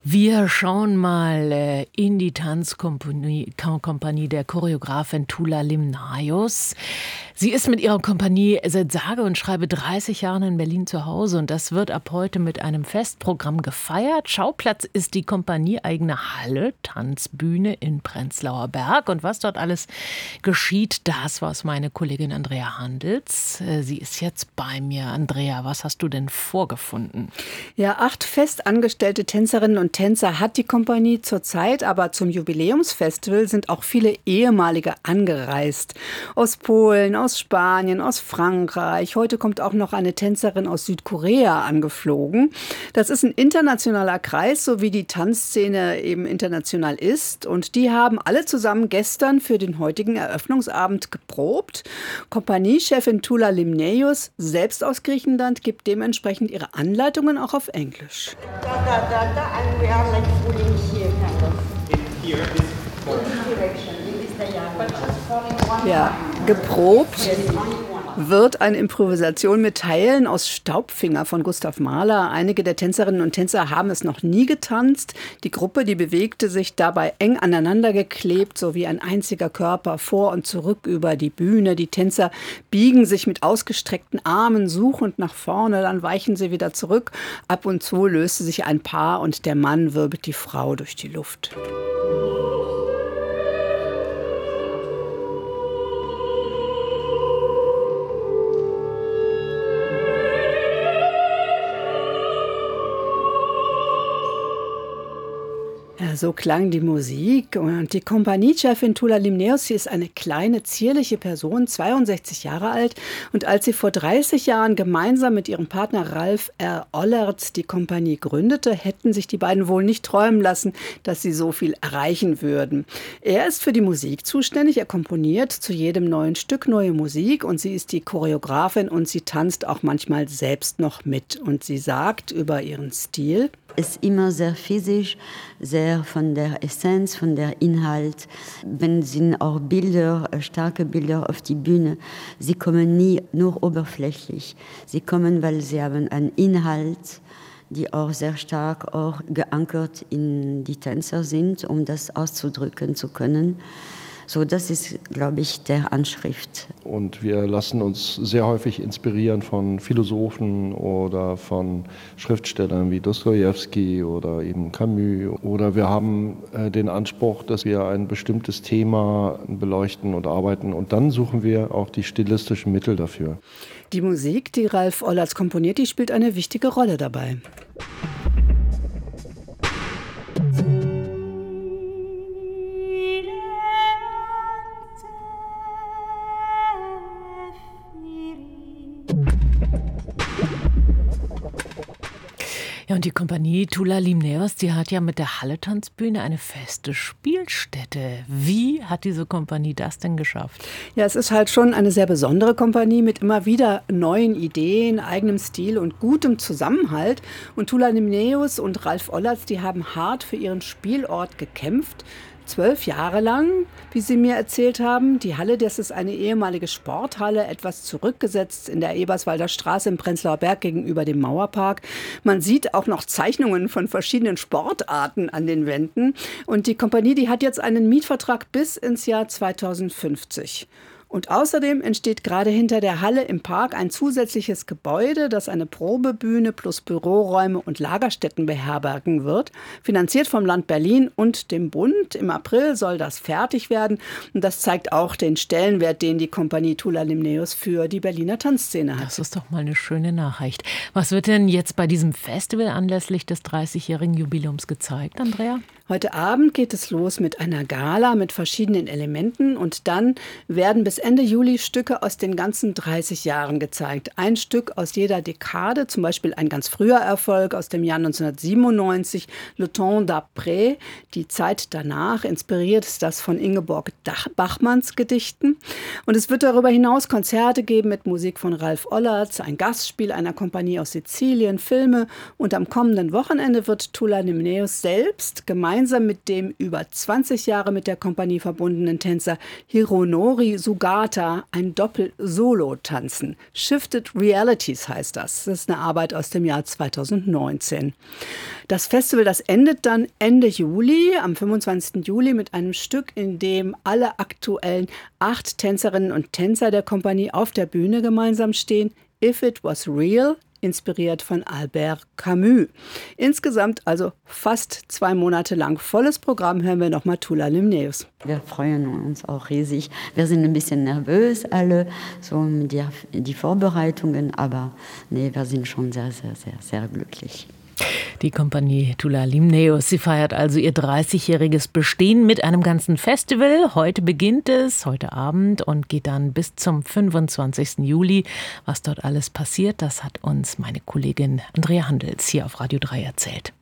Wir schauen mal in die Tanzkompanie der Choreografin Tula Limnaios. Sie ist mit ihrer Kompanie seit sage und schreibe 30 Jahren in Berlin zu Hause und das wird ab heute mit einem Festprogramm gefeiert. Schauplatz ist die kompanieeigene Halle, Tanzbühne in Prenzlauer Berg. Und was dort alles geschieht, das weiß meine Kollegin Andrea Handels. Sie ist jetzt bei mir. Andrea, was hast du denn vorgefunden? Ja, 8 festangestellte Tänzerinnen und Tänzer hat die Kompanie zurzeit, aber zum Jubiläumsfestival sind auch viele ehemalige angereist. Aus Polen, aus Spanien, aus Frankreich. Heute kommt auch noch eine Tänzerin aus Südkorea angeflogen. Das ist ein internationaler Kreis, so wie die Tanzszene eben international ist. Und die haben alle zusammen gestern für den heutigen Eröffnungsabend geprobt. Kompaniechefin Tula Limnaios, selbst aus Griechenland, gibt dementsprechend ihre Anleitungen auch auf Englisch. Ja, geprobt wird eine Improvisation mit Teilen aus Staubfinger von Gustav Mahler. Einige der Tänzerinnen und Tänzer haben es noch nie getanzt. Die Gruppe, die bewegte sich dabei eng aneinander geklebt, so wie ein einziger Körper vor und zurück über die Bühne. Die Tänzer biegen sich mit ausgestreckten Armen suchend nach vorne, dann weichen sie wieder zurück. Ab und zu löste sich ein Paar und der Mann wirbelt die Frau durch die Luft. Ja, so klang die Musik und die Kompaniechefin Tula Limnaios, sie ist eine kleine, zierliche Person, 62 Jahre alt. Und als sie vor 30 Jahren gemeinsam mit ihrem Partner Ralf R. Ollertz die Kompanie gründete, hätten sich die beiden wohl nicht träumen lassen, dass sie so viel erreichen würden. Er ist für die Musik zuständig, er komponiert zu jedem neuen Stück neue Musik und sie ist die Choreografin und sie tanzt auch manchmal selbst noch mit. Und sie sagt über ihren Stil: Ist immer sehr physisch, sehr von der Essenz, von der Inhalt. Wenn sind auch Bilder, starke Bilder auf die Bühne, sie kommen nie nur oberflächlich. Sie kommen, weil sie haben einen Inhalt, die auch sehr stark auch geankert in die Tänzer sind, um das auszudrücken zu können. So, das ist, glaube ich, der Anschrift. Und wir lassen uns sehr häufig inspirieren von Philosophen oder von Schriftstellern wie Dostojewski oder eben Camus. Oder wir haben den Anspruch, dass wir ein bestimmtes Thema beleuchten und arbeiten. Und dann suchen wir auch die stilistischen Mittel dafür. Die Musik, die Ralf Ollertz komponiert, die spielt eine wichtige Rolle dabei. Ja, und die Kompanie Tula Limnaios, die hat ja mit der Halle-Tanzbühne eine feste Spielstätte. Wie hat diese Kompanie das denn geschafft? Ja, es ist halt schon eine sehr besondere Kompanie mit immer wieder neuen Ideen, eigenem Stil und gutem Zusammenhalt. Und Tula Limnaios und Ralf Ollertz, die haben hart für ihren Spielort gekämpft. 12 Jahre lang, wie sie mir erzählt haben. Die Halle, das ist eine ehemalige Sporthalle, etwas zurückgesetzt in der Eberswalder Straße im Prenzlauer Berg gegenüber dem Mauerpark. Man sieht auch noch Zeichnungen von verschiedenen Sportarten an den Wänden. Und die Kompanie, die hat jetzt einen Mietvertrag bis ins Jahr 2050. Und außerdem entsteht gerade hinter der Halle im Park ein zusätzliches Gebäude, das eine Probebühne plus Büroräume und Lagerstätten beherbergen wird. Finanziert vom Land Berlin und dem Bund. Im April soll das fertig werden. Und das zeigt auch den Stellenwert, den die Kompanie Tula Limnaios für die Berliner Tanzszene hat. Das ist doch mal eine schöne Nachricht. Was wird denn jetzt bei diesem Festival anlässlich des 30-jährigen Jubiläums gezeigt, Andrea? Heute Abend geht es los mit einer Gala mit verschiedenen Elementen und dann werden bis Ende Juli Stücke aus den ganzen 30 Jahren gezeigt. Ein Stück aus jeder Dekade, zum Beispiel ein ganz früher Erfolg aus dem Jahr 1997, Le Temps d'après, die Zeit danach, inspiriert ist das von Ingeborg Bachmanns Gedichten. Und es wird darüber hinaus Konzerte geben mit Musik von Ralf Ollertz, ein Gastspiel einer Kompanie aus Sizilien, Filme und am kommenden Wochenende wird Tula Limnaios selbst gemeinsam gemeinsam mit dem über 20 Jahre mit der Kompanie verbundenen Tänzer Hironori Sugata ein Doppel-Solo tanzen. Shifted Realities heißt das. Das ist eine Arbeit aus dem Jahr 2019. Das Festival, das endet dann Ende Juli, am 25. Juli, mit einem Stück, in dem alle aktuellen 8 Tänzerinnen und Tänzer der Kompanie auf der Bühne gemeinsam stehen. If It Was Real, inspiriert von Albert Camus. Insgesamt also fast 2 Monate lang volles Programm. Hören wir nochmal Tula Limnaeus. Wir freuen uns auch riesig. Wir sind ein bisschen nervös alle, so mit die Vorbereitungen, aber nee, wir sind schon sehr, sehr, sehr, sehr glücklich. Die Kompanie Tula Limnaeus, sie feiert also ihr 30-jähriges Bestehen mit einem ganzen Festival. Heute beginnt es, heute Abend, und geht dann bis zum 25. Juli. Was dort alles passiert, das hat uns meine Kollegin Andrea Handels hier auf Radio 3 erzählt.